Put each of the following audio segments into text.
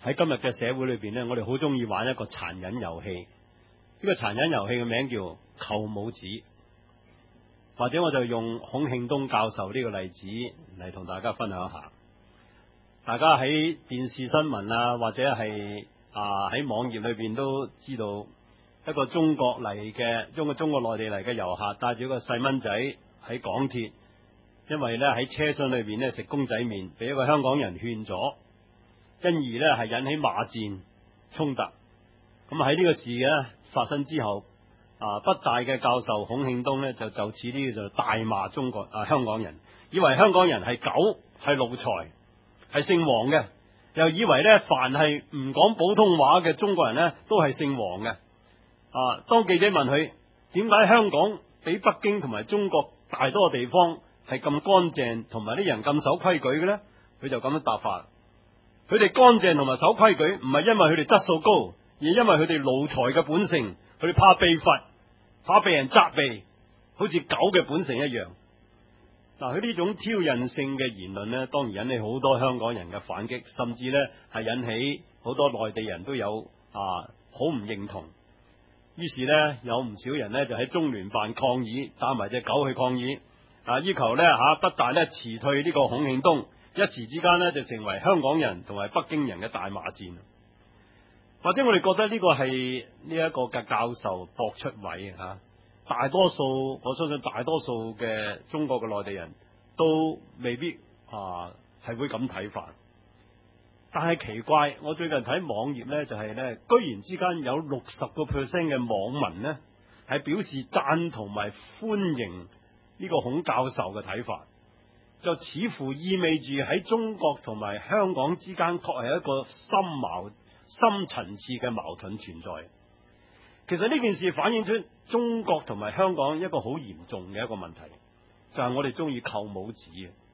喺今日嘅社會裏邊呢，我哋好中意玩一個殘忍遊戲。呢個殘忍遊戲嘅名叫扣帽子，或者我就用孔慶東教授呢個例子嚟同大家分享一下。大家喺電視新聞啊，或者係喺網頁裏邊都知道，一個中國嚟嘅，中國內地嚟嘅遊客帶住一個細蚊仔喺港鐵，因為呢喺車廂裏邊呢食公仔麵，俾一個香港人勸咗，因而呢係引起罵戰衝突。咁喺呢個事呢發生之後，北大嘅教授孔慶東呢就此呢就大罵香港人，以為香港人係狗，係奴才，係姓黃嘅，又以為呢凡係唔講普通話嘅中國人呢都係姓黃嘅。當記者問佢點解香港比北京同埋中國大多嘅地方係咁乾淨，同埋啲人咁守規矩嘅呢？佢就咁樣答法：佢哋乾淨同埋守規矩，唔係因為佢哋質素高，而係因為佢哋奴才嘅本性，佢哋怕被罰，怕被人責備，好似狗嘅本性一樣。嗱，佢呢種挑釁性嘅言論呢，當然引起好多香港人嘅反擊，甚至呢係引起好多內地人都有好唔認同。於是呢，有唔少人呢就喺中聯辦抗議，帶埋隻狗去抗議，要求呢北大呢辭退呢個孔慶東。一時之間呢，就成為香港人同埋北京人嘅大罵戰。或者我哋覺得呢個係呢一個嘅教授搏出位啊！大多數，我相信大多數嘅中國嘅內地人都未必係會咁睇法。但係奇怪，我最近睇網頁呢，就係呢，居然之間有60% 嘅網民呢係表示贊同埋歡迎呢個孔教授嘅睇法，就似乎意味住喺中國同埋香港之間確係一個深層次嘅矛盾存在。其實呢件事反映出中國同埋香港一個好嚴重嘅一個問題，就係我哋中意扣帽子。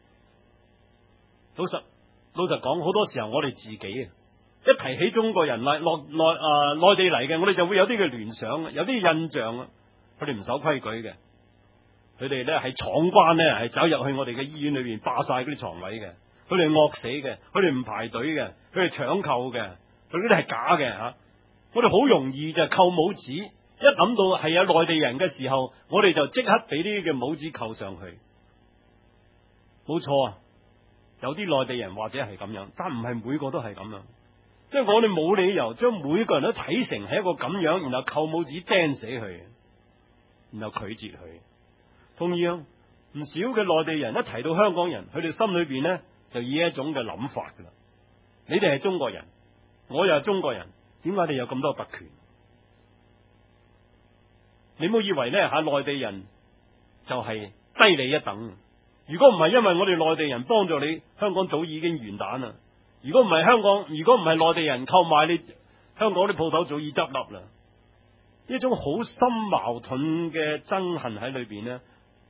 老實講，好多時候我哋自己一提起中國人內地嚟嘅，我哋就會有啲嘅聯想，有啲印象。佢哋唔守規矩嘅，佢哋呢係闖關呢，係走入去我哋嘅醫院裏邊霸晒嗰啲床位嘅，佢哋惡死嘅，佢哋唔排隊嘅，佢哋搶購嘅，佢嗰啲係假嘅吓。我哋好容易就扣帽子，一諗到係有內地人嘅時候，我哋就即刻俾呢啲嘅帽子扣上去。冇錯啊，有啲內地人或者係咁樣，但唔係每個都係咁樣。因為我哋冇理由將每個人都睇成係一個咁樣，然後扣帽子釘死佢，然後拒絕佢。同樣，唔少嘅內地人一提到香港人，佢哋心裏邊呢就以一種嘅諗法噶啦。你哋係中國人，我又係中國人，點解你有咁多特權？你唔好以為呢內地人就係低你一等。如果唔係因為我哋內地人幫助你，香港早已經完蛋啦。如果唔係內地人購買你，香港啲鋪頭早已執笠啦。呢種好深矛盾嘅憎恨喺裏邊呢，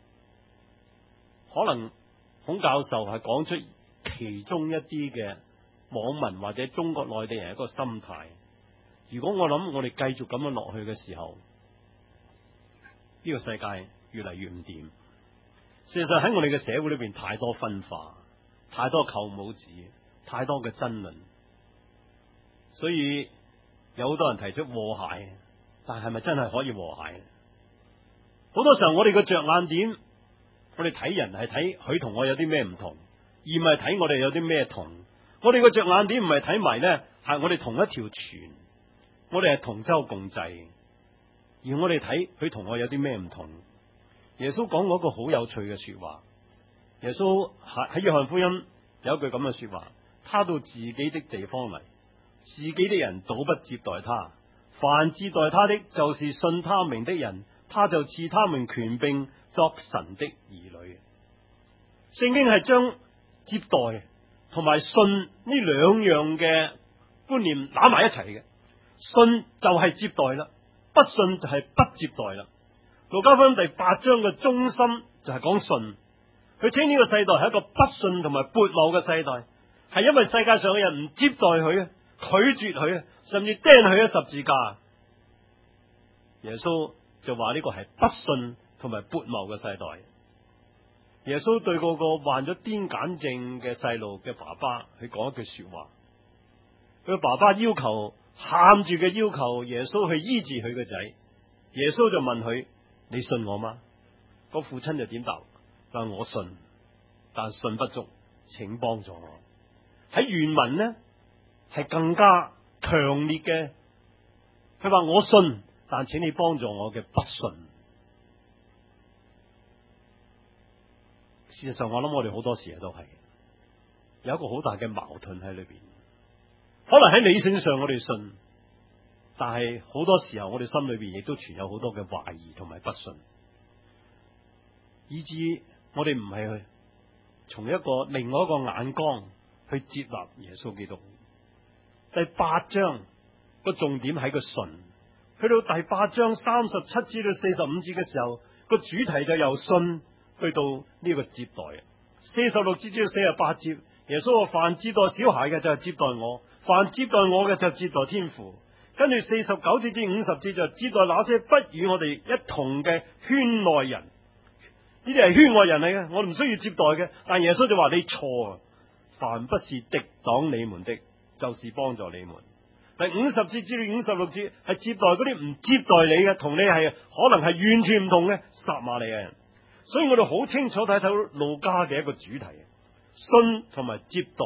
可能孔教授係講出其中一啲嘅網民或者中國內地人一個心態。如果我諗我哋繼續咁樣落去嘅時候，呢個世界越嚟越唔掂。事實上喺我哋嘅社會裏邊，太多分化，太多扣帽子，太多嘅爭論，所以有好多人提出和諧，但係咪真係可以和諧？好多時候我哋嘅着眼點，我哋睇人係睇佢同我有啲咩唔同，而唔係睇我哋有啲咩同。我哋嘅着眼點唔係睇埋呢，係我哋同一條船，我哋係同舟共濟，而我哋睇佢同我有啲咩唔同。耶穌講過一個好有趣嘅說話。耶穌喺約翰福音有一句咁嘅說話：他到自己的地方嚟，自己的人倒不接待他，凡接待他的，就是信他名的人，他就賜他們權柄作神的兒女。聖經係將接待同埋信呢兩樣嘅觀念攬埋一齊嘅。信就係接待啦，不信就係不接待啦。路加福音第8章嘅中心就係講信，佢稱呢個世代係一個不信同埋悖謬嘅世代，係因為世界上嘅人唔接待佢啊，拒絕佢啊，甚至釘佢喺十字架。耶穌就話呢個係不信同埋悖謬嘅世代。耶穌對嗰個患咗癲癇症嘅細路嘅爸爸，佢講一句說話， 佢爸爸要求，喊住嘅要求耶穌去醫治佢個仔。耶穌就問佢：你信我嗎？個父親就點答？但我信，但信不足，請幫助我。喺原文呢係更加強烈嘅，佢話我信，但請你幫助我嘅不信。事實上，我諗我哋好多時都係有一個好大嘅矛盾喺裏邊。可能喺理性上我哋信，但係好多時候我哋心裏邊亦都存有好多嘅懷疑同埋不信，以致我哋唔係去從一個另外一個眼光去接納耶穌基督。第8章個重點喺個信，去到第8章37至到45節嘅時候，個主題就由信去到呢個接待。46節至到48節，耶穌話：凡接待小孩嘅就係接待我，凡接待我嘅就接待天父。跟住49節至50節就接待那些不與我哋一同嘅圈內人。呢啲係圈外人嚟嘅，我唔需要接待嘅。但耶穌就話：你錯啊！凡不是敵擋你們的，就是幫助你們。第50節至56節係接待嗰啲唔接待你嘅，同你係可能係完全唔同嘅撒瑪利亞人。所以我哋好清楚睇到路加嘅一個主題，信同埋接待，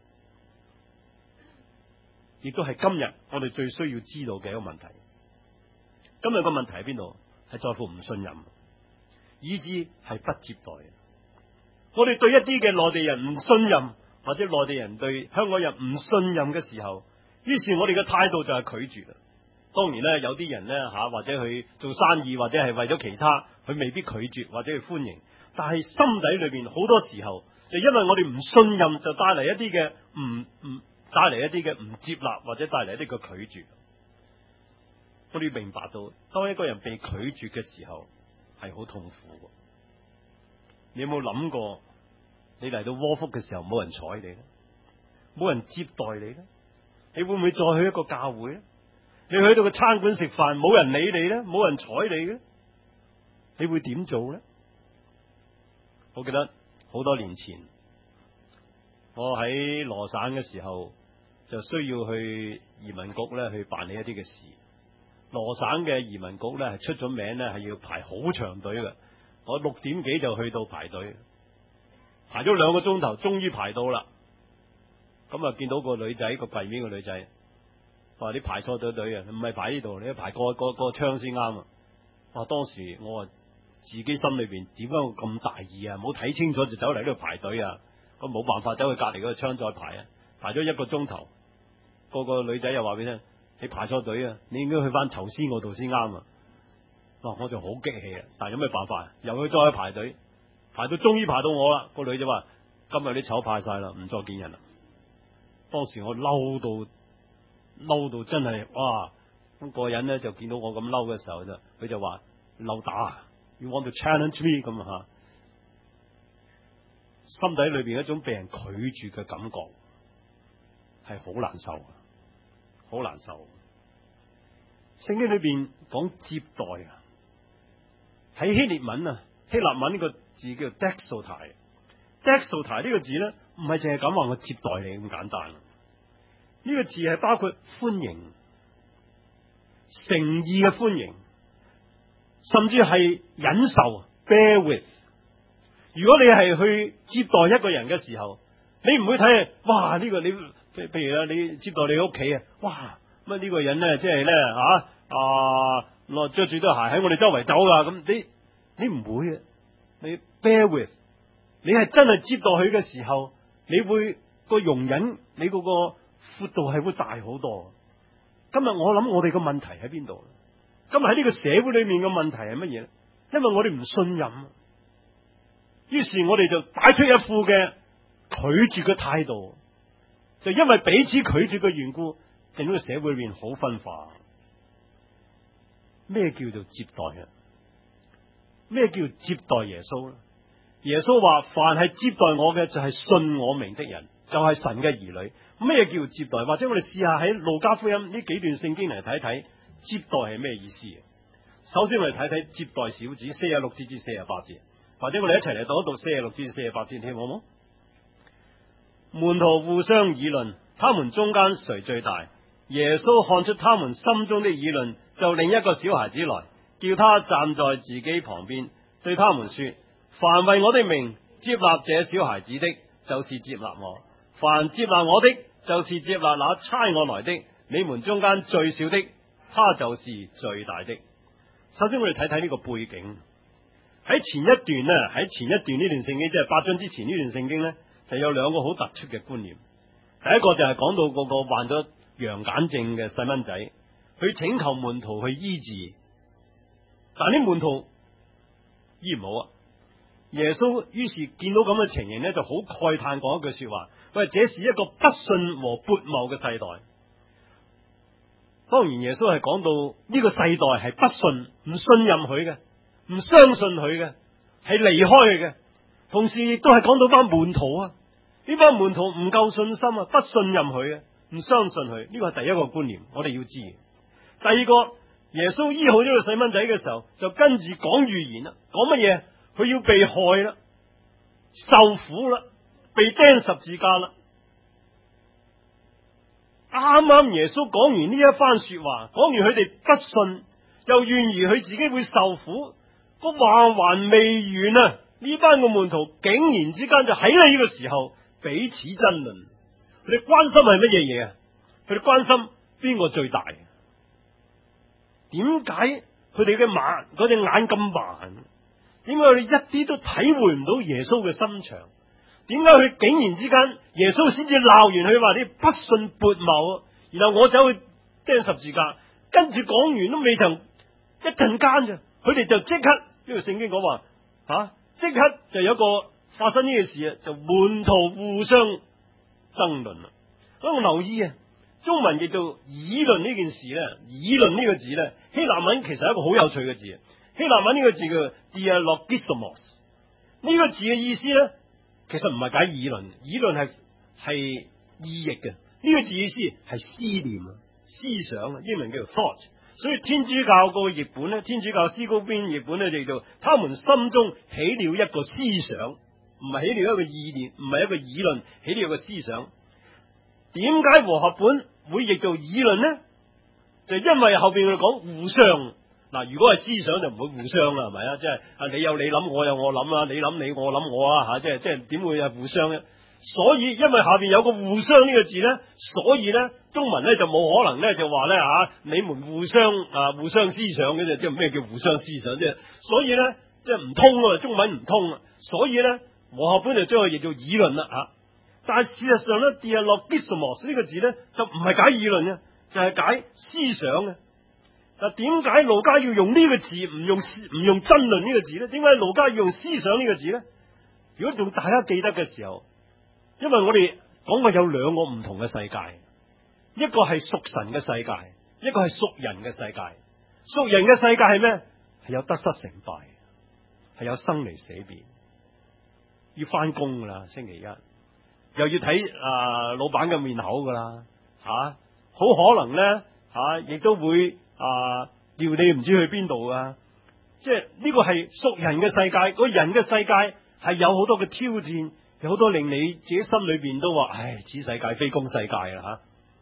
亦都係今日我哋最需要知道嘅一個問題。今日個問題喺邊度？係在乎唔信任，以致係不接待。我哋對一啲嘅內地人唔信任，或者內地人對香港人唔信任嘅時候，於是我哋嘅態度就係拒絕啦。當然咧，有啲人咧或者去做生意，或者係為咗其他，佢未必拒絕或者去歡迎。但係心底裏邊好多時候，就因為我哋唔信任，就帶嚟一啲嘅帶嚟一啲嘅唔接納，或者帶嚟一啲嘅拒絕。我哋要明白到，當一個人被拒絕嘅時候，係好痛苦的。你有冇諗過，你嚟到窩福嘅時候，冇人睬你咧，冇人接待你咧，你會唔會再去一個教會咧？你去到個餐館食飯，冇人理你咧，冇人睬你嘅，你會點做咧？我記得好多年前，我喺羅省嘅時候，就需要去移民局咧去辦理一啲嘅事。羅省嘅移民局咧係出咗名咧，係要排好長隊嘅。我6點幾就去到排隊，排咗2個鐘頭，終於排到啦。咁啊，見到個女仔，個櫃面個女仔話：你排錯隊啊，唔係排呢度，你排個窗先啱啊！哇！當時我自己心裏邊點解會咁大意啊？冇睇清楚就走嚟呢度排隊啊！咁冇辦法，走去隔籬嗰個窗再排啊！排咗1個鐘頭，個女仔又話俾你聽：你排錯隊啊！你應該去翻頭先嗰度先啱啊！哇！我就好激氣啊！但係有咩辦法？又去再去排隊，排到終於排到我啦！個女仔話：今日啲籌派晒啦，唔再見人啦！當時我嬲到真係哇！咁個人咧就見到我咁嬲嘅時候就，佢就話：嬲打 ，You want to challenge me 咁啊！心底裏邊一種被人拒絕嘅感覺係好難受，好難受。聖經裏邊講接待啊，喺希臘文呢個字叫 dexotai 呢個字咧，唔係淨係咁話我接待你咁簡單。呢個字係包括歡迎、誠意嘅歡迎，甚至係忍受 bear with。如果你係去接待一個人嘅時候，你唔會睇哇呢個你，譬如啦，你接待你屋企啊，哇乜呢個人咧，即係咧着住對鞋喺我哋周圍走噶，咁你唔會嘅，你 bear with， 你係真係接待佢嘅時候，你會個容忍，你嗰個闊度係會大好多。今日我諗我哋個問題喺邊度？今日喺呢個社會裏面嘅問題係乜嘢咧？因為我哋唔信任，於是我哋就擺出一副嘅拒絕嘅態度，就因為彼此拒絕嘅緣故，令到個社會裏面好分化。咩叫做接待啊？咩叫接待耶穌咧？耶穌話：凡係接待我嘅，就係信我名的人，就係神嘅兒女。咩叫接待？或者我哋試下喺路加福音呢幾段聖經嚟睇睇，接待係咩意思？首先我哋睇睇接待小子46節至48節，或者我哋一齊嚟讀一讀46至48節，聽好冇？門徒互相議論， 他們中間誰最大？耶穌看出他們心中的議論，就令一個小孩子來，叫他站在自己旁邊，對他們說：凡為我的名接納這小孩子的，就是接納我；凡接納我的，就是接納那差我來的。你們中間最小的，他就是最大的。首先我哋睇睇呢個背景。喺前一段呢，喺前一段呢段聖經，即係8章之前呢段聖經呢，就有兩個好突出嘅觀念。第一個就係講到嗰個患咗羊癇症嘅細蚊仔，去請求門徒去醫治，但啲門徒醫唔好啊。耶穌於是見到咁嘅情形呢，就好慨嘆講一句說話：喂，這是一個不信和悖謬嘅世代。當然耶穌係講到呢個世代係不信，唔信任佢嘅，唔相信佢嘅，係離開佢嘅。同時亦都係講到班門徒啊，呢班門徒唔夠信心啊，不信任佢嘅，唔相信佢。呢個係第一個觀念，我哋要知。第二個，耶穌醫好呢個細蚊仔嘅時候，就跟住講預言啦，講乜嘢？佢要被害啦，受苦啦，被釘十字架啦。啱啱耶穌講完呢一番說話，講完佢哋不信，又願意佢自己會受苦，個話還未完啊！呢班個門徒竟然之間就喺呢個時候彼此爭論，佢哋關心係乜嘢嘢啊？佢哋關心邊個最大？點解佢哋嘅盲嗰隻眼咁盲？點解佢哋一啲都體會唔到耶穌嘅心腸？點解佢竟然之間耶穌先至鬧完佢話你不信悖謬，然後我走去釘十字架，跟住講完都未曾一陣間咋，佢哋就即刻呢個聖經講話即刻就有一個發生呢個事啊，就門徒互相爭論啦。咁我留意啊，中文叫做議論呢件事咧，議論呢個字咧，希臘文其實係一個好有趣嘅字。希臘文呢個字叫 dialogismos， 呢個字嘅意思咧，其實唔係解議論，議論係意譯嘅。呢個字意思係思念啊、思想啊，英文叫做 thought。所以天主教個譯本咧，天主教思高邊譯本咧就叫做他們心中起了一個思想，唔係起了一個意念，唔係一個議論，起了一個思想。點解和合本會譯做議論呢？就因為後邊佢講互相。嗱，如果係思想就唔會互相啦，係咪啊？即係你有你諗，我有我諗啊，你諗你，我諗我啊，即係點會係互相咧？所以因為下邊有個互相呢個字咧，所以咧中文咧就冇可能咧就話咧你們互相思想嘅啫，即係咩叫互相思想啫？所以咧即係唔通啊，中文唔通啊，所以咧和合本就將佢譯做議論啦。但係事實上咧 dialogismos 呢個字咧就唔係解議論嘅，就係解思想嘅。嗱，點解路加要用呢個字，唔用爭論呢個字咧？點解路加要用思想呢個字咧？如果仲大家記得嘅時候，因為我哋講過有兩個唔同嘅世界，一個係屬神嘅世界，一個係屬人嘅世界。屬人嘅世界係咩？係有得失成敗，係有生離死別，要翻工噶啦，星期一又要睇老闆嘅面口噶啦，好可能咧亦都會叫你唔知去邊度噶。即係呢個係屬人嘅世界，個人嘅世界係有好多嘅挑戰，有好多令你自己心裏邊都話：唉，此世界非公世界啦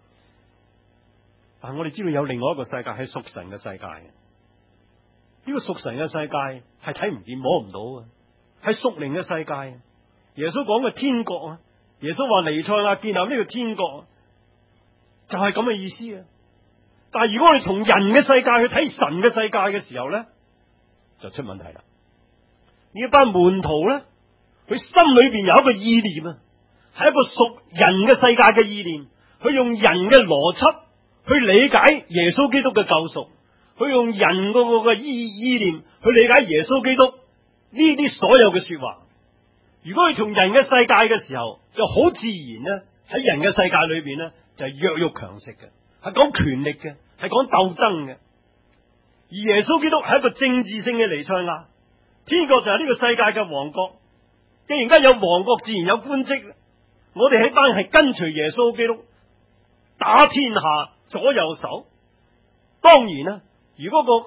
但係我哋知道有另外一個世界係屬神嘅世界，呢個屬神嘅世界係睇唔見摸唔到嘅，係屬靈嘅世界。耶穌講嘅天國啊，耶穌話彌賽亞建立呢個天國就係咁嘅意思啊。但係如果我哋從人嘅世界去睇神嘅世界嘅時候咧，就出問題啦。呢班門徒咧，佢心裏邊有一個意念啊，係一個屬人嘅世界嘅意念，佢用人嘅邏輯去理解耶穌基督嘅救贖，佢用人嗰個意念去理解耶穌基督呢啲所有嘅說話。如果佢從人嘅世界嘅時候，就好自然咧，喺人嘅世界裏邊咧就係弱肉強食嘅，係講權力嘅，係講鬥爭嘅。而耶穌基督係一個政治性嘅彌賽亞，天國就係呢個世界嘅王國。既然間有王國，自然有官職。我哋喺班係跟隨耶穌基督打天下左右手。當然啦，如果個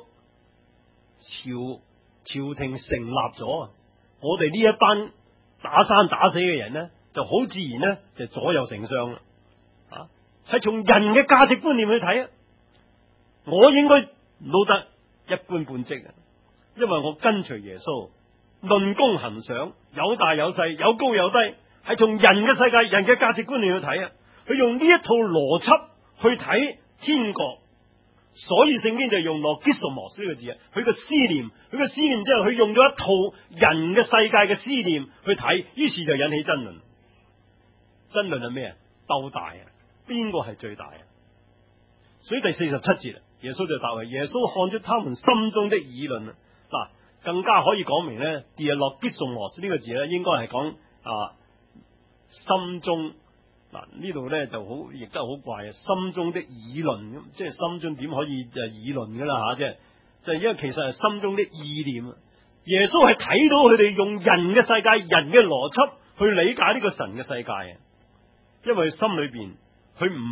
朝廷成立咗，我哋呢一班打生打死嘅人呢，就好自然呢，就左右丞相啦。 係從人嘅價值觀念去睇啊，我應該攞得一般半職啊，因為我跟隨耶穌，論功行賞，有大有細，有高有低，係從人嘅世界、人嘅價值觀念去睇啊。佢用呢一套邏輯去睇天國，所以聖經就用logismos呢個字啊。佢個思念，佢個思念之後，佢用咗一套人嘅世界嘅思念去睇，於是就引起爭論。爭論係咩啊？鬥大啊！邊個係最大啊？所以第47節，耶穌就答話：耶穌看出他們心中的議論啊！嗱，更加可以講明咧，dialogismos呢個字咧，應該係講心中。嗱，呢度咧就好，亦都好怪啊！心中的議論，咁即係心中點可以議論噶啦吓？即係因為其實係心中的意念啊！耶穌係睇到佢哋用人嘅世界、人嘅邏輯去理解呢個神嘅世界啊！因為心裏邊佢唔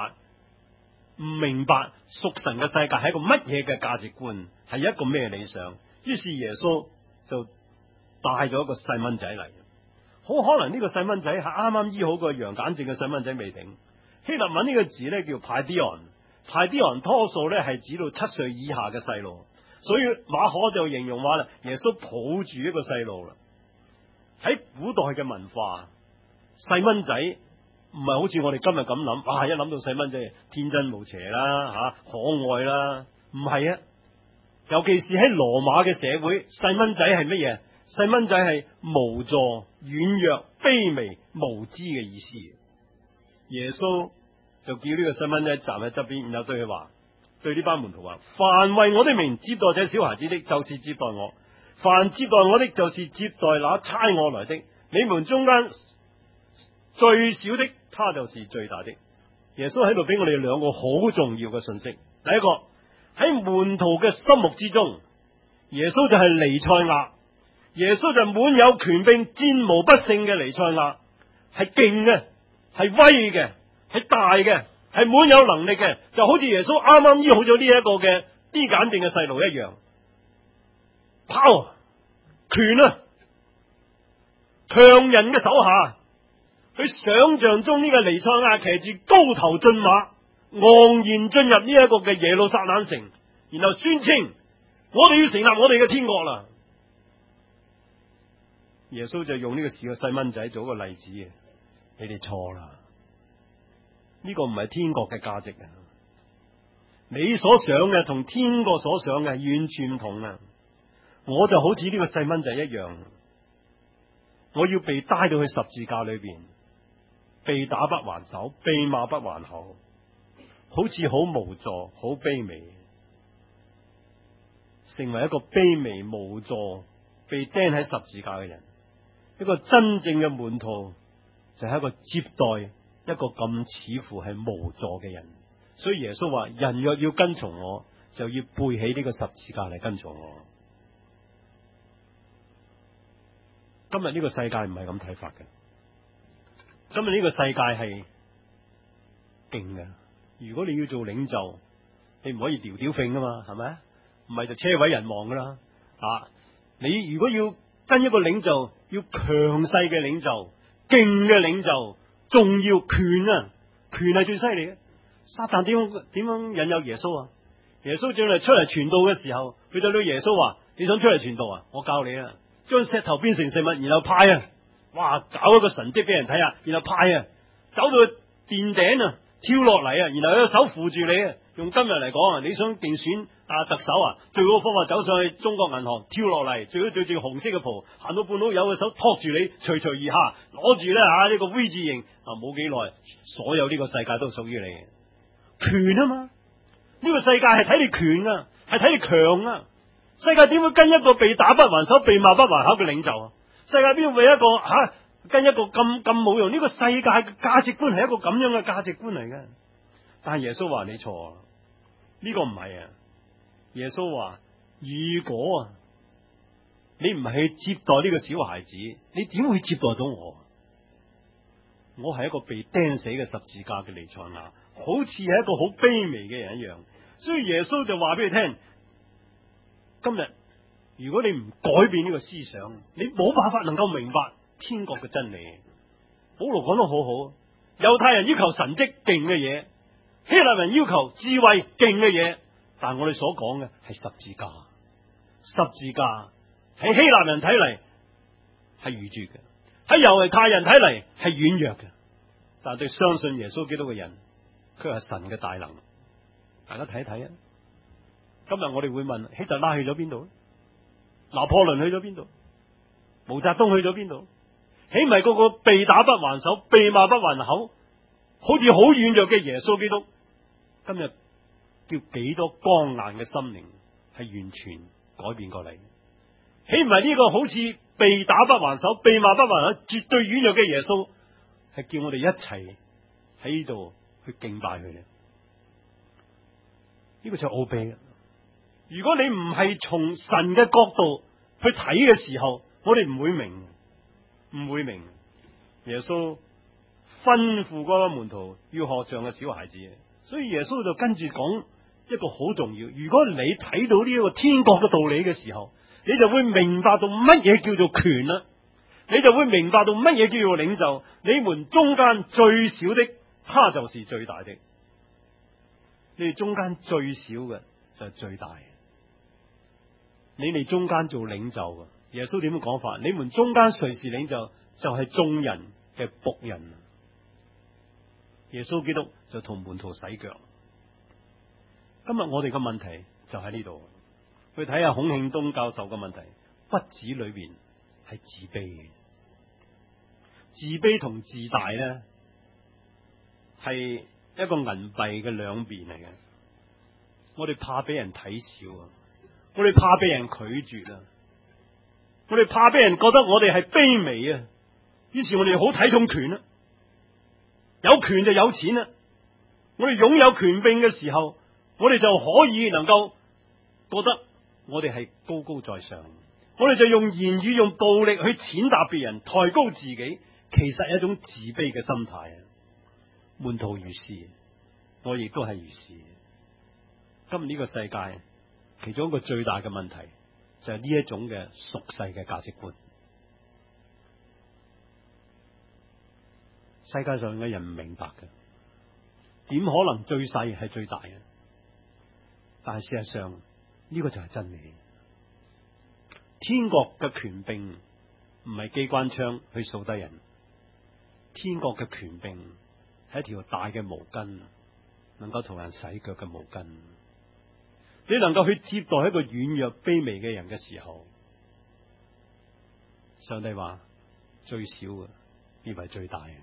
明白屬神嘅世界係一個乜嘢嘅價值觀，係一個咩理想。於是耶穌就帶咗一個細蚊仔嚟。好可能呢個細蚊仔係啱啱醫好個羊癇症嘅細蚊仔未定。希臘文呢個字咧叫 paidion 多數咧係指到7歲以下嘅細路，所以馬可就形容話啦，耶穌抱住一個細路啦。喺古代嘅文化，細蚊仔唔係好似我哋今日咁諗，哇！一諗到細蚊仔天真無邪啦，吓可愛啦，唔係啊。尤其是喺羅馬嘅社會，細蚊仔係乜嘢？細蚊仔係無助、軟弱、卑微、無知嘅意思。耶穌就叫呢個細蚊仔站喺側邊，然後對佢話：對呢班門徒話，凡為我的名接待這小孩子的，就是接待我；凡接待我的，就是接待那差我來的。你們中間最小的，他就是最大的。耶穌喺度俾我哋兩個好重要嘅信息。第一個，喺門徒嘅心目之中，耶穌就係彌賽亞。耶穌就滿有權柄、戰無不勝嘅彌賽亞，係勁嘅，係威嘅，係大嘅，係滿有能力嘅，就好似耶穌啱啱醫好咗呢一個嘅癲癇症嘅細路一樣。power 權啊，強人嘅手下，佢想象中呢個彌賽亞騎住高頭駿馬，昂然進入呢一個嘅耶路撒冷城，然後宣稱：我哋要成立我哋嘅天國啦！耶穌就用呢個事嘅細蚊仔做一個例子，你哋錯啦，呢個唔係天國嘅價值啊！你所想嘅同天國所想嘅係完全唔同啊！我就好似呢個細蚊仔一樣，我要被帶到去十字架裏邊，被打不還手，被罵不還口，好似好無助、好卑微，成為一個卑微無助、被釘喺十字架嘅人。一個真正嘅門徒就係一個接待一個咁似乎係無助嘅人。所以耶穌話：人若要跟從我，就要背起呢個十字架嚟跟從我。今日呢個世界唔係咁睇法嘅。今日呢個世界係勁嘅。如果你要做領袖，你唔可以吊吊揈噶嘛，係咪？唔係就車毀人亡噶啦。你如果要跟一個領袖，要強勢嘅領袖、勁嘅領袖，仲要權啊！權係最犀利嘅。撒旦點樣引誘耶穌啊？耶穌將來出嚟傳道嘅時候，佢對到耶穌話：你想出嚟傳道啊？我教你啊！將石頭變成食物，然後派啊！哇，搞一個神蹟俾人睇啊！然後派啊，走到殿頂啊，跳落嚟啊，然後有手扶住你啊！用今日嚟講啊，你想競選特首啊，最好嘅方法走上去中國銀行跳落嚟，最好着住紅色嘅袍，行到半路有個手托住你，垂垂而下，攞住咧呢個 V 字形啊，冇幾耐，所有呢個世界都屬於你，權啊嘛！呢個世界係睇你權啊，係睇你強啊！世界點會跟一個被打不還手、被罵不還口嘅領袖啊？世界邊會一個跟一個咁冇用？呢個世界嘅價值觀係一個咁樣嘅價值觀嚟嘅。但係耶穌話你錯，呢個唔係啊！耶穌話：如果你唔係去接待呢個小孩子，你點會接待到我？我係一個被釘死嘅十字架嘅彌賽亞，好似係一個好卑微嘅人一樣。所以耶穌就話俾你聽：今日如果你唔改變呢個思想，你冇辦法能夠明白天國嘅真理。保羅講得好好，猶太人要求神蹟勁嘅嘢， 希臘人要求智慧勁嘅嘢，但我哋所講嘅係十字架。十字架喺希臘人睇嚟係愚拙嘅，喺猶太人睇嚟係軟弱嘅，但對相信耶穌基督嘅人，佢係神嘅大能。大家睇一睇啊！今日我哋會問希特拉去咗邊度？拿破崙去咗邊度？毛澤東去咗邊度？豈唔係個個被打不還手，被罵不還口，好似好軟弱嘅耶穌基督？今日叫幾多剛硬嘅心靈係完全改變過嚟？豈唔係呢個好似被打不還手，被罵不還口，絕對軟弱嘅耶穌，係叫我哋一齊喺呢度去敬拜佢咧？呢個就係奧秘。如果你唔係從神嘅角度去睇嘅時候，我哋唔會明，唔會明。耶穌吩咐嗰班門徒要學像嘅小孩子，所以耶穌就跟住講一個好重要。如果你睇到呢一個天國嘅道理嘅時候，你就會明白到乜嘢叫做權啦，你就會明白到乜嘢叫做領袖。你們中間最小的，他就是最大的。你哋中間最小嘅就係最大。你哋中間做領袖嘅，耶穌點樣講法？你們中間誰是領袖？就係眾人嘅僕人。耶穌基督就同門徒洗腳。今日我哋嘅問題就喺呢度，去睇下孔慶東教授嘅問題。骨子裏邊係自卑嘅，自卑同自大咧係一個銀幣嘅兩邊嚟嘅。我哋怕俾人睇小啊，我哋怕俾人拒絕啊，我哋怕俾人覺得我哋係卑微啊，於是我哋好睇重權啊，有權就有錢啊，我哋擁有權柄嘅時候，我哋就可以能夠覺得我哋係高高在上，我哋就用言語用暴力去踐踏別人，抬高自己，其實係一種自卑嘅心態啊。門徒如是，我亦都係如是。今日呢個世界其中一個最大嘅問題就係呢一種嘅俗世嘅價值觀。世界上嘅人唔明白嘅，點可能最細係最大嘅？但係事實上呢個就係真理。天國嘅權柄唔係機關槍去掃低人，天國嘅權柄係一條大嘅毛巾，能夠同人洗腳嘅毛巾。你能夠去接待一個軟弱卑微嘅人嘅時候，上帝話最小嘅變為最大嘅。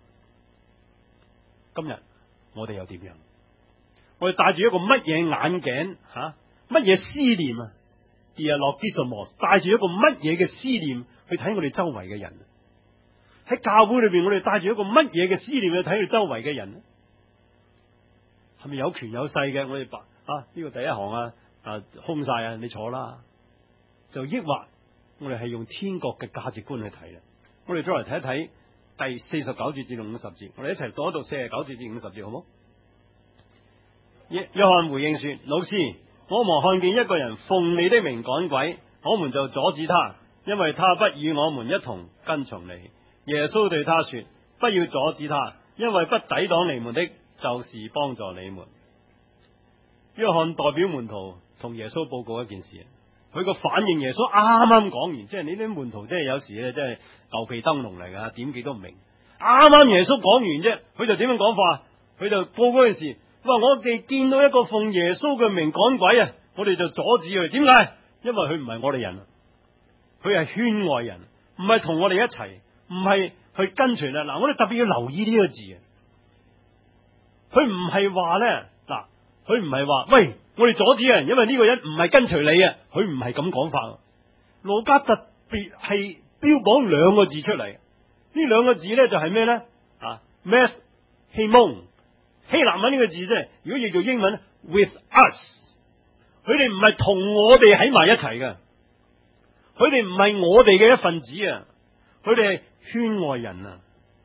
今日我哋又點樣？我哋戴住一個乜嘢眼鏡吓？乜嘢思念啊？Dialogismos，帶住一個乜嘢嘅思念去睇我哋周圍嘅人？喺教會裏邊，我哋帶住一個乜嘢嘅思念去睇佢周圍嘅人？係咪有權有勢嘅？我哋呢個第一行空晒啊！你坐啦。就抑或我哋係用天國嘅價值觀去睇啦。我哋再嚟睇一睇第49節至到50節，我哋一齊讀一讀49節至50節，好冇？約翰回應說：老師，我們看見一個人奉你的名趕鬼，我們就阻止他，因為他不與我們一同跟從你。耶穌對他說：不要阻止他，因為不抵擋你們的，就是幫助你們。約翰代表門徒同耶穌報告一件事，佢個反應耶穌啱啱講完，即係你啲門徒即係有時咧，即係牛皮燈籠嚟噶，點幾都唔明。啱啱耶穌講完啫，佢就點樣講法？佢就報嗰件事，話我哋見到一個奉耶穌嘅名趕鬼啊，我哋就阻止佢。點解？因為佢唔係我哋人，佢係圈外人，唔係同我哋一齊，唔係去跟隨啊。嗱，我哋特別要留意呢個字啊，佢唔係話咧。佢唔係話喂，我哋阻止人，因為呢個人唔係跟隨你啊，佢唔係咁講法。路加特別係標榜兩個字出嚟，呢兩個字咧就係咩咧？mes hemon，希臘文呢個字即係如果譯做英文 with us， 佢哋唔係同我哋喺埋一齊嘅，佢哋唔係我哋嘅一份子啊，佢哋係圈外人啊。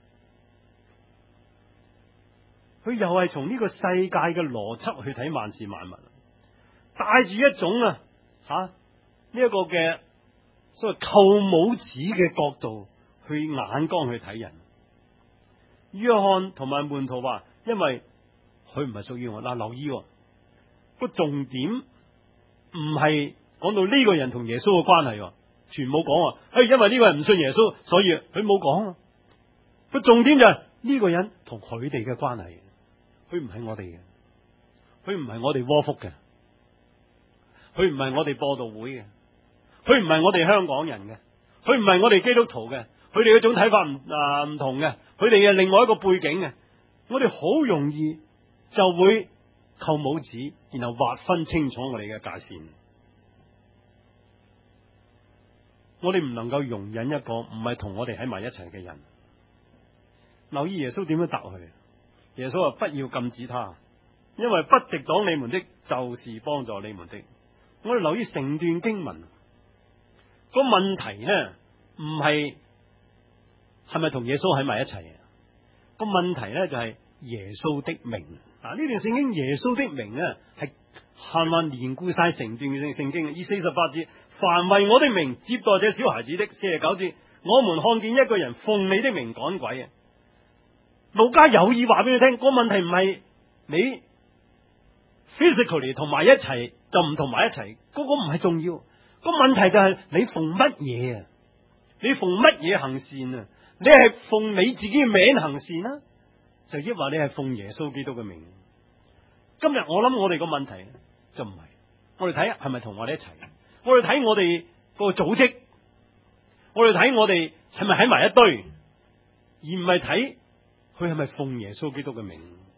佢又係從呢個世界嘅邏輯去睇萬事萬物，帶住一種呢一個嘅所謂扣帽子嘅角度去眼光去睇人。約翰同埋門徒話，因為佢唔係屬於我。嗱，留意個重點唔係講到呢個人同耶穌嘅關係，全冇講。因為呢個人唔信耶穌，所以佢冇講。個重點就係呢個人同佢哋嘅關係，佢唔係我哋嘅，佢唔係我哋窩福嘅，佢唔係我哋播道會嘅，佢唔係我哋香港人嘅，佢唔係我哋基督徒嘅，佢哋嗰種睇法唔同嘅，佢哋嘅另外一個背景嘅，我哋好容易就會扣帽子，然後劃分清楚我哋嘅界線。我哋唔能夠容忍一個唔係同我哋喺埋一齊嘅人。留意耶穌點樣答佢？耶穌話：不要禁止他，因為不敵擋你們的，就是幫助你們的。我哋留意成段經文，個問題呢，唔係咪同耶穌喺埋一齊啊？個問題呢，就係耶穌的名。嗱，呢段聖經耶穌的名呢，係冚唪唥連貫晒成段嘅聖經。以48節，凡為我的名接待這小孩子的；49節，我們看見一個人奉你的名趕鬼。路加有意話俾你聽，個問題唔係你 physically 同埋一齊就唔同埋一齊，嗰個唔係重要。個問題就係你奉乜嘢啊？你奉乜嘢行善啊？你係奉你自己嘅名行善啊？就抑或你係奉耶穌基督嘅名？今日我諗我哋個問題就唔係，我哋睇係咪同我哋一齊？我哋睇我哋個組織，我哋睇我哋係咪喺埋一堆，而唔係睇佢係咪奉耶穌基督嘅名。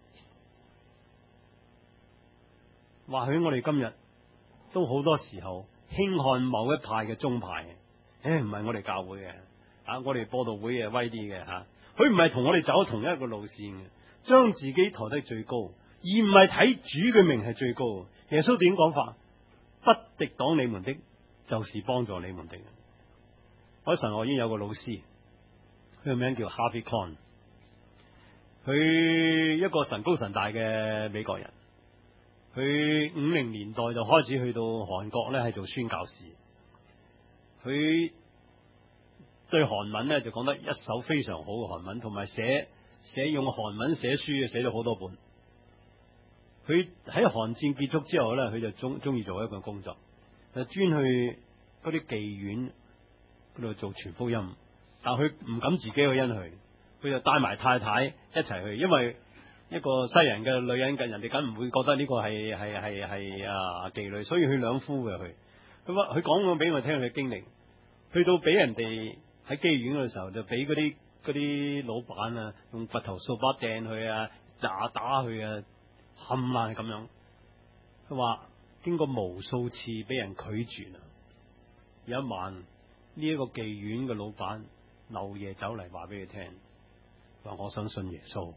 或許我哋今日都好多時候輕看某一派嘅宗派，唔係我哋教會嘅，我哋播道會嘅威啲嘅吓，佢唔係同我哋走同一個路線嘅，將自己抬得最高，而唔係睇主嘅名係最高。耶穌點講法？不敵擋你們的，就是幫助你們的。我喺神學院有個老師，佢個名叫 Harvey Cohn， 佢一個神高神大嘅美國人。佢50年代就開始去到韓國咧，係做宣教士。佢對韓文咧就講得一手非常好嘅韓文，同埋寫用韓文寫書，寫咗好多本。佢喺韓戰結束之後咧，佢就中意做一個工作，就專去嗰啲妓院嗰度做傳福音。但係佢唔敢自己去因去，佢就帶埋太太一齊去，因為一個西人嘅女人，人哋梗唔會覺得呢個係妓女，所以佢兩夫嘅去。佢講咗俾我聽佢嘅經歷，去到俾人哋喺妓院嘅時候，就俾嗰啲老闆啊用掘頭掃把掟佢啊，打佢啊，冚爛咁樣。佢話經過無數次俾人拒絕啊，有一晚呢一個妓院嘅老闆漏夜走嚟話俾佢聽，話我想信耶穌。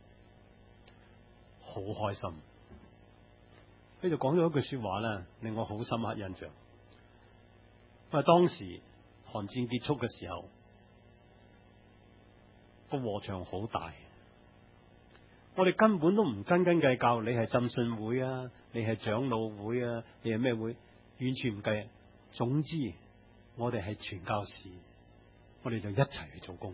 好開心，佢就講咗一句說話咧，令我好深刻印象。因為當時韓戰結束嘅時候，個禾場好大，我哋根本都唔斤斤計較，你係浸信會啊，你係長老會啊，你係咩會，完全唔計。總之，我哋係傳教士，我哋就一齊去做工，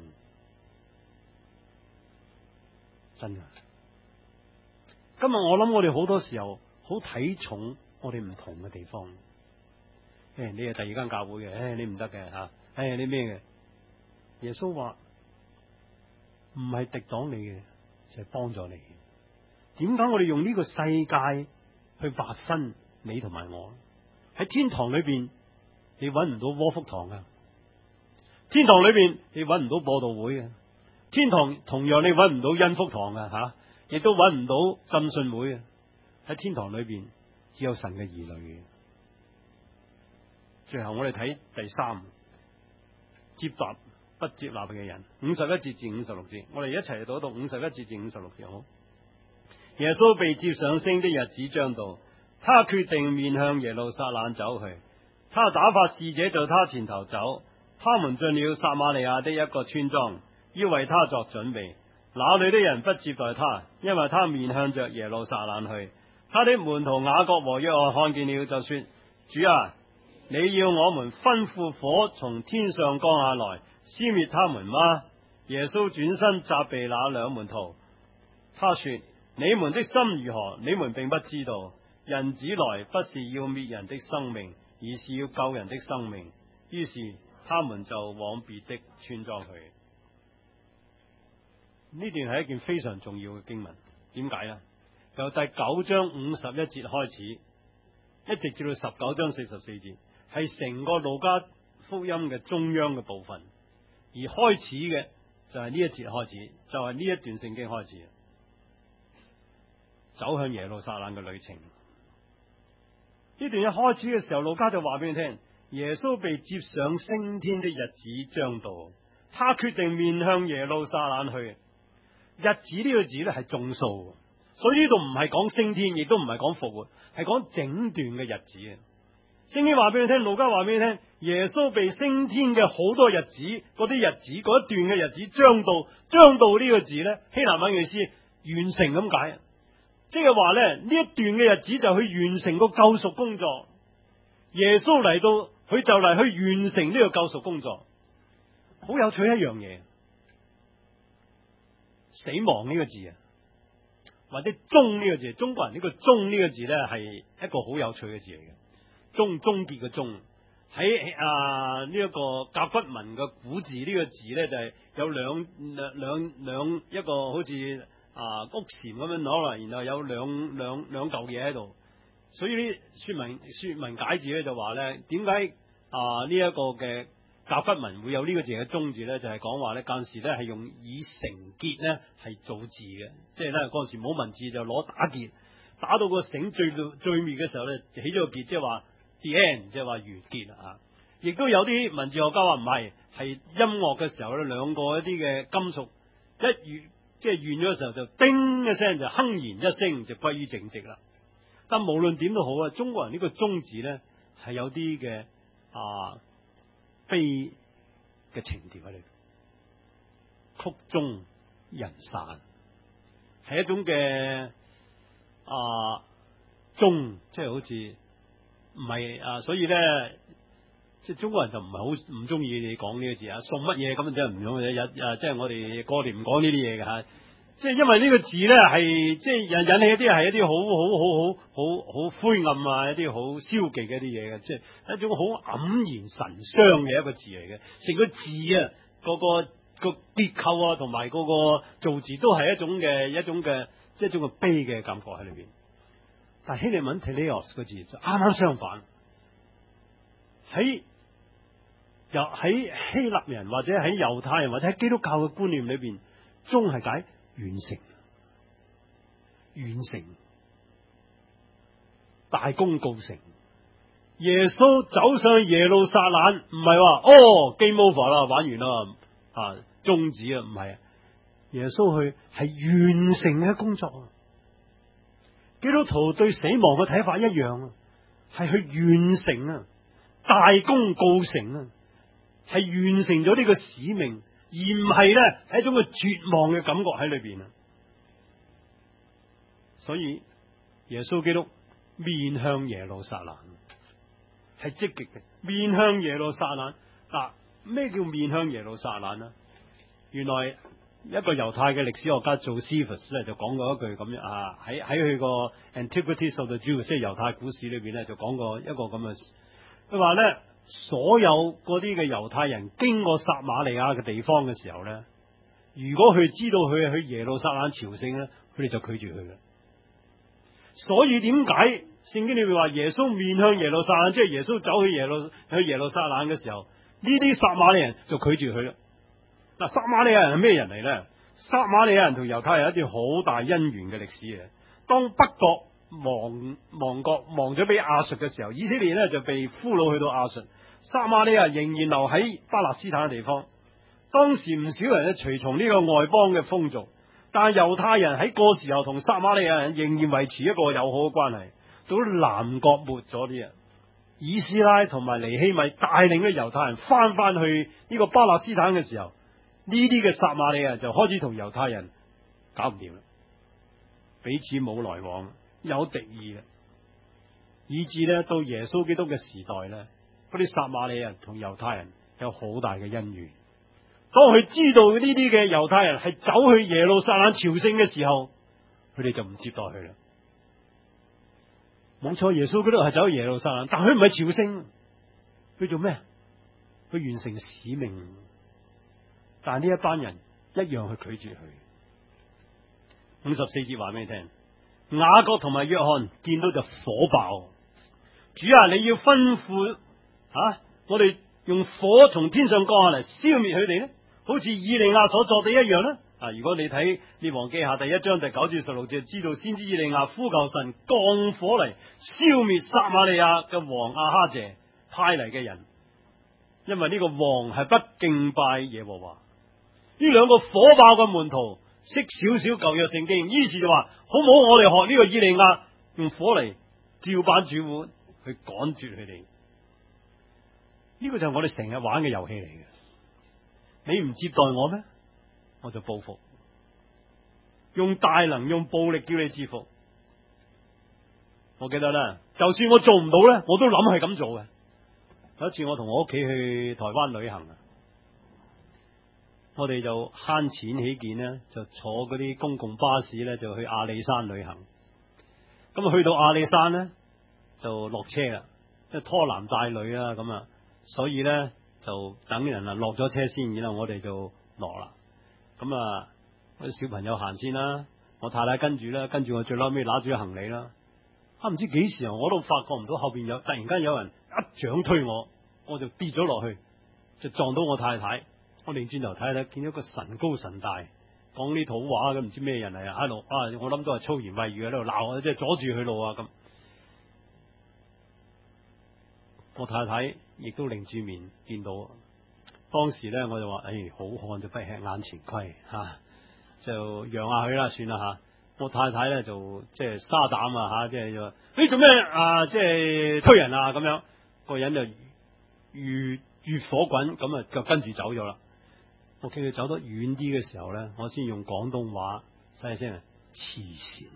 真噶。今日我諗我哋好多時候好睇重我哋唔同嘅地方。你係第二間教會嘅，你唔得嘅吓，你咩嘅？耶穌話唔係敵擋你嘅，就係幫助你。點解我哋用呢個世界去劃分你同埋我？喺天堂裏邊你揾唔到窩福堂啊，天堂裏邊你揾唔到播道會啊，天堂同樣你揾唔到恩福堂啊吓。亦都揾唔到浸信會啊！喺天堂裏邊只有神嘅兒女。最後我哋睇第3，接納不接納嘅人，51節至56節，我哋一齊讀51節至56節好。耶穌被接上升的日子將到，他決定面向耶路撒冷走去。他打發使者在他前頭走，他們進了撒瑪利亞的一個村莊，要為他作準備。那裏的人不接待他，因為他面向着耶路撒冷去。他的門徒雅各和約翰看見了，就說：主啊，你要我們吩咐火從天上降下來，消滅他們嗎？耶穌轉身責備那兩門徒，他說： 你們的心如何，你們並不知道。人子來不是要滅人的生命，而是要救人的生命。於是他們就往別的村莊去。呢段係一件非常重要嘅經文。點解呢？由第9章51節開始，一直至到19章44節，係成個路加福音嘅中央嘅部分。而開始嘅就係呢一節開始，就係呢一段聖經開始，走向耶路撒冷嘅旅程。呢段一開始嘅時候，路加就話俾你聽，耶穌被接上升天的日子將到，他決定面向耶路撒冷去。日子呢個字咧係眾數，所以呢度唔係講升天，亦都唔係講復活，係講整段嘅日子。聖經話俾你聽，路加話俾你聽，耶穌被升天嘅好多日子，嗰啲日子，嗰一段嘅日子將到。將到呢個字咧，希臘文嘅意思完成咁解，即係話咧呢一段嘅日子就去完成個救贖工作。耶穌嚟到，佢就嚟去完成呢個救贖工作。好有趣一樣嘢，死亡呢個字啊，或者終呢個字，中國人呢個終呢個字咧係一個好有趣嘅字嚟嘅。終結嘅終，喺呢一個甲骨文嘅古字呢個字咧就係有兩一個好似屋檐咁樣攞嚟，然後有兩嚿嘢喺度，所以呢說文解字咧就話咧，點解呢一個嘅甲骨文會有呢個字嘅終字咧？就係講話咧，嗰陣時咧係用以繩結咧係造字嘅，即係咧嗰陣時冇文字就攞打結，打到個繩最尾嘅時候咧起咗個結，即係話 the end， 即係話完結啊！亦都有啲文字學家話唔係，係音樂嘅時候咧，兩個一啲嘅金屬即係完咗嘅時候就叮一聲就鏗然一聲就歸於正直啦。但無論點都好啊，中國人呢個終字咧係有啲嘅悲嘅情調喺裏邊，曲終人散係一種嘅終，即係好似唔係所以咧，即係中國人就唔係好唔中意你講呢個字啊，送乜嘢咁真係唔用嘅，即係我哋過年唔講呢啲嘢嘅吓，即係因為呢個字咧係即係引起一啲係一啲好灰暗啊，一啲好消極嘅一啲嘢嘅，即係一種好黯然神傷嘅一個字嚟嘅。成個字啊，個結構啊，同埋嗰個造字都係一種嘅悲嘅感覺喺裏邊。但希臘文 teleos 個字就啱啱相反，喺希臘人或者喺猶太人或者喺基督教嘅觀念裏邊，終係解完成，大功告成。耶穌走上耶路撒冷，唔係話game over 啦，玩完啦終止啊，唔係啊，耶穌去係完成嘅工作。基督徒對死亡嘅睇法一樣啊，係去完成啊，大功告成啊，係完成咗呢個使命，而唔係咧係一種嘅絕望嘅感覺喺裏邊啊。所以耶穌基督面向耶路撒冷係積極嘅，面向耶路撒冷。咩叫面向耶路撒冷啊？原來一個猶太嘅歷史學家做 Josephus 咧就講過一句咁樣喺佢個 Antiquities of the Jews 即係猶太古史裏邊咧就講過一個咁嘅，佢話咧所有嗰啲嘅猶太人經過撒瑪利亞嘅地方嘅時候咧，如果佢知道佢係去耶路撒冷朝聖咧，佢哋就拒絕佢嘅。所以點解聖經裏面話耶穌面向耶路撒冷，即係耶穌走去耶路撒冷嘅時候，呢啲撒瑪利人就拒絕佢啦。撒瑪利亞人係咩人嚟咧？撒瑪利亞人同猶太人有一段好大姻緣嘅歷史嘅。當北國亡咗俾亞述嘅時候，以色列咧就被俘虜去到亞述，撒瑪利亞仍然留喺巴勒斯坦嘅地方。當時唔少人咧隨從呢個外邦嘅風俗，但係猶太人喺嗰時候同撒瑪利亞人仍然維持一個友好嘅關係。到南國末咗啲人，以斯拉同埋尼希米帶領嘅猶太人翻去呢個巴勒斯坦嘅時候，呢啲嘅撒瑪利亞人就開始同猶太人搞唔掂啦，彼此冇來往，有敵意啦，以致咧到耶穌基督嘅時代咧，嗰啲撒瑪利亞人同猶太人有好大嘅恩怨。當佢知道呢啲嘅猶太人係走去耶路撒冷朝聖嘅時候， 佢哋就唔接待佢啦。冇錯，耶穌基督係走去耶路撒冷，但佢唔係朝聖，佢做咩？佢完成使命。但係呢一班人一樣去拒絕佢。54節話俾你聽，雅各同埋約翰見到就火爆，主啊，你要吩咐我哋用火從天上降下嚟消滅佢哋呢，好似以利亞所作的一樣呢。如果你睇列王記下第1章第9至16節，知道先知以利亞呼求神降火嚟消滅撒瑪利亞嘅王亞哈謝派嚟嘅人，因為呢個王係不敬拜耶和華。呢兩個火爆嘅門徒識少少舊約聖經，於是就話好唔好我哋學呢個以利亞用火嚟照板煮碗去趕絕佢哋。呢個就係我哋成日玩嘅遊戲嚟嘅。你唔接待我咩？我就報復，用大能用暴力叫你制服。我記得咧，就算我做唔到咧，我都諗係咁做嘅。有一次我同我屋企去台灣旅行啊，我哋就慳錢起見呢，就坐嗰啲公共巴士咧，就去阿里山旅行。咁去到阿里山咧，就落車啦，即係拖男帶女啦，咁啊，所以咧就等人啊落咗車先，然後我哋就落啦。咁啊，啲小朋友行先啦，我太太跟住啦，跟住我最嬲尾拿住行李啦。唔知幾時我都發覺唔到後邊突然間有人一掌推我，我就跌咗落去，就撞到我太太。我擰轉頭睇睇，見到個神高神大，講啲土話咁，唔知咩人嚟啊？喺度我諗都係粗言穢語喺度鬧我，即係阻住佢路啊咁。我太太亦都擰住面見到。當時咧我就話：好漢就不吃眼前虧就讓下佢啦，算啦吓。我太太咧就即係沙膽啊即係你做咩即係推人啊咁樣。個人就越火滾咁啊，就跟住走咗啦。我見佢走得遠啲嘅時候咧，我先用廣東話細聲黐線。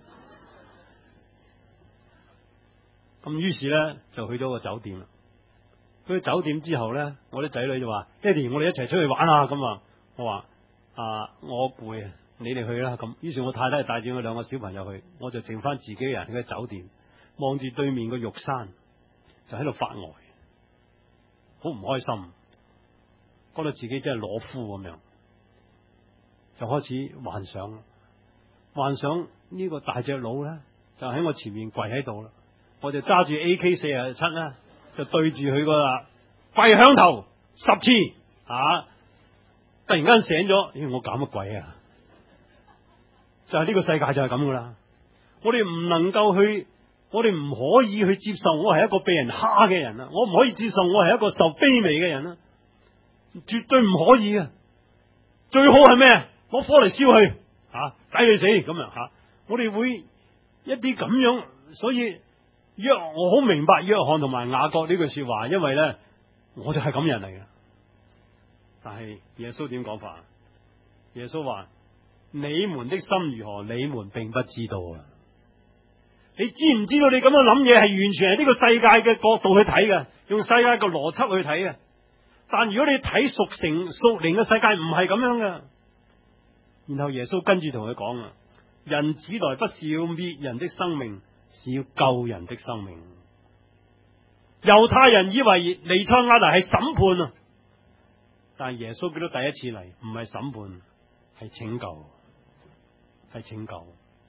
咁於是咧就去咗個酒店啦。去酒店之後咧，我啲仔女就話：爹哋，我哋一齊出去玩啊！咁啊，我話我攰啊，你哋去啦。咁於是我太太帶住佢兩個小朋友去，我就剩翻自己人喺酒店，望住對面個玉山，就喺度發呆，好唔開心，覺得自己真係懦夫咁樣，就開始幻想呢個大隻佬咧，就喺我前面跪喺度啦，我就揸住 AK-47啦。就對住佢個跪響頭10次突然間醒咗，我搞乜鬼啊？就係呢個世界就係咁噶啦。我哋唔能夠去，我哋唔可以去接受我係一個被人蝦嘅人啊！我唔可以接受我係一個受卑微嘅人啊！絕對唔可以啊！最好係咩？攞火嚟燒佢抵佢死咁樣我哋會一啲咁樣，所以。我好明白約翰同埋雅各呢句說話，因為咧我就係咁人嚟嘅。但係耶穌點講法？耶穌話：你們的心如何，你們並不知道啊！你知唔知道你咁樣諗嘢係完全係呢個世界嘅角度去睇嘅，用世界嘅邏輯去睇嘅。但如果你睇屬靈嘅世界唔係咁樣嘅。然後耶穌跟住同佢講啊：人子來不是要滅人的生命，是要救人的生命。猶太人以為彌賽亞嚟係審判啊，但係耶穌基督第一次嚟唔係審判，係拯救，係拯救。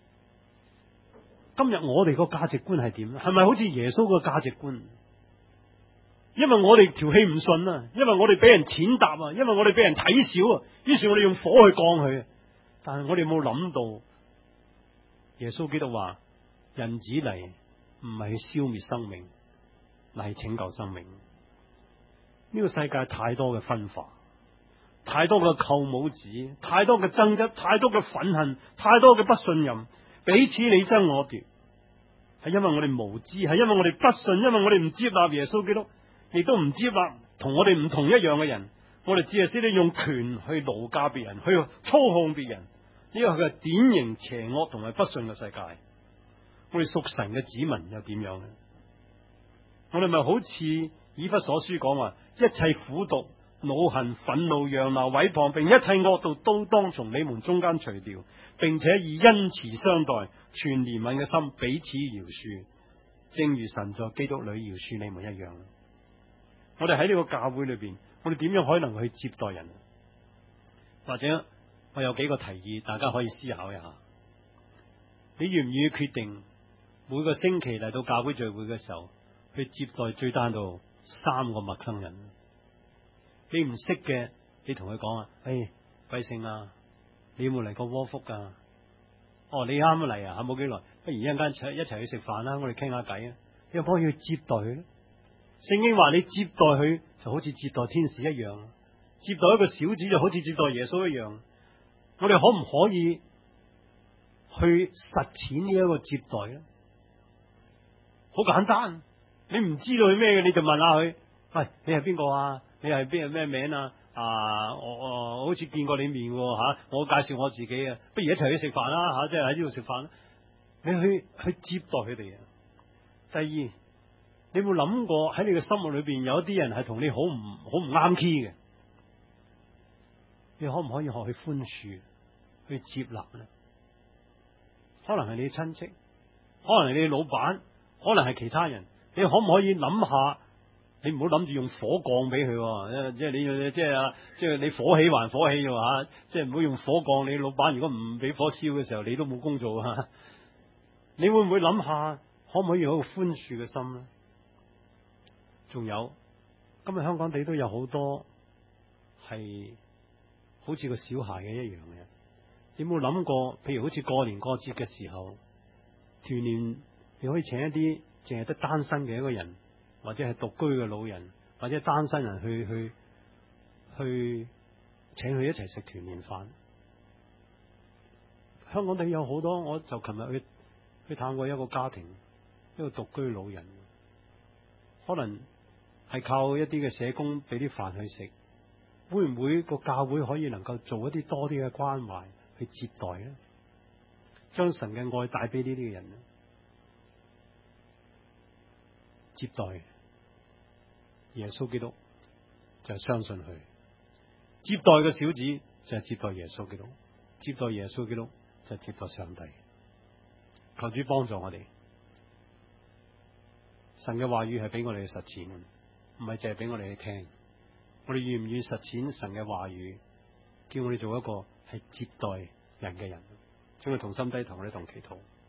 今日我哋個價值觀係點咧？係咪好似耶穌個價值觀？因為我哋條氣唔順啊，因為我哋俾人踐踏啊，因為我哋俾人睇小啊，於是我哋用火去降佢。但係我哋冇諗到，耶穌基督話：人子嚟唔係去消滅生命，乃係拯救生命。呢個世界太多嘅分化，太多嘅扣帽子，太多嘅爭執，太多嘅憤恨，太多嘅不信任，彼此你爭我奪，係因為我哋無知，係因為我哋不信，因為我哋唔接納耶穌基督，亦都唔接納同我哋唔同一樣嘅人。我哋只係識得用權去奴駕別人，去操控別人。呢個係典型邪惡同埋不信嘅世界。我哋屬神嘅子民又點樣呢？我哋咪好似以弗所書講話，一切苦毒、 惱恨、憤怒、揚鬧、毀謗，並一切惡道，都當從你們中間除掉，並且以恩慈相待，存憐憫嘅心彼此饒恕，正如神在基督裏饒恕你們一樣。我哋喺呢個教會裏邊，我哋點樣可能去接待人？或者我有幾個提議，大家可以思考一下。你願唔願意決定每個星期嚟到教會聚會嘅時候，去接待最低限度3個陌生人？你唔識嘅，你同佢講啊，貴姓啊？你有冇嚟過窩福啊？哦，你啱嚟啊，冇幾耐，不如一陣間一齊去食飯啦，我哋傾下偈啊！你可唔可以去接待佢咧？聖經話你接待佢就好似接待天使一樣，接待一個小子就好似接待耶穌一樣。我哋可唔可以去實踐呢一個接待咧？好簡單，你唔知道佢咩嘅，你就問下佢，喂，你係邊個啊？你係咩名啊？我好似見過你面吓，我介紹我自己啊，不如一齊去食飯啦吓，即係喺呢度食飯啦。你去接待佢哋啊。第二，你有冇諗過喺你嘅心目裏邊有一啲人係同你好唔啱 key 嘅？你可唔可以學去寬恕、去接納咧？可能係你嘅親戚，可能係你嘅老闆，可能係其他人。你可唔可以諗下？你唔好諗住用火降俾佢，即係你火起還火起嘅話，即係唔好用火降。你老闆如果唔俾火燒嘅時候，你都冇工做啊！你會唔會諗下可唔可以有一個寬恕嘅心咧？仲有，今日香港地都有好多係好似個小孩嘅一樣嘅。你有冇諗過？譬如好似過年過節嘅時候，團年你可以請一啲淨係得單身嘅一個人，或者係獨居嘅老人，或者單身人去請佢一齊食團年飯。香港地有好多，我就琴日去探過一個家庭，一個獨居老人，可能係靠一啲嘅社工俾啲飯去食。會唔會個教會可以能夠做一啲多啲嘅關懷去接待咧？將神嘅愛帶俾呢啲嘅人咧？接待耶穌基督就係相信佢，接待嘅小子就係接待耶穌基督，接待耶穌基督就係接待上帝。求主幫助我哋，神嘅話語係俾我哋去實踐，唔係淨係俾我哋去聽。我哋願唔願意實踐神嘅話語，叫我哋做一個係接待人嘅人？請我哋同心低頭，我哋同祈禱。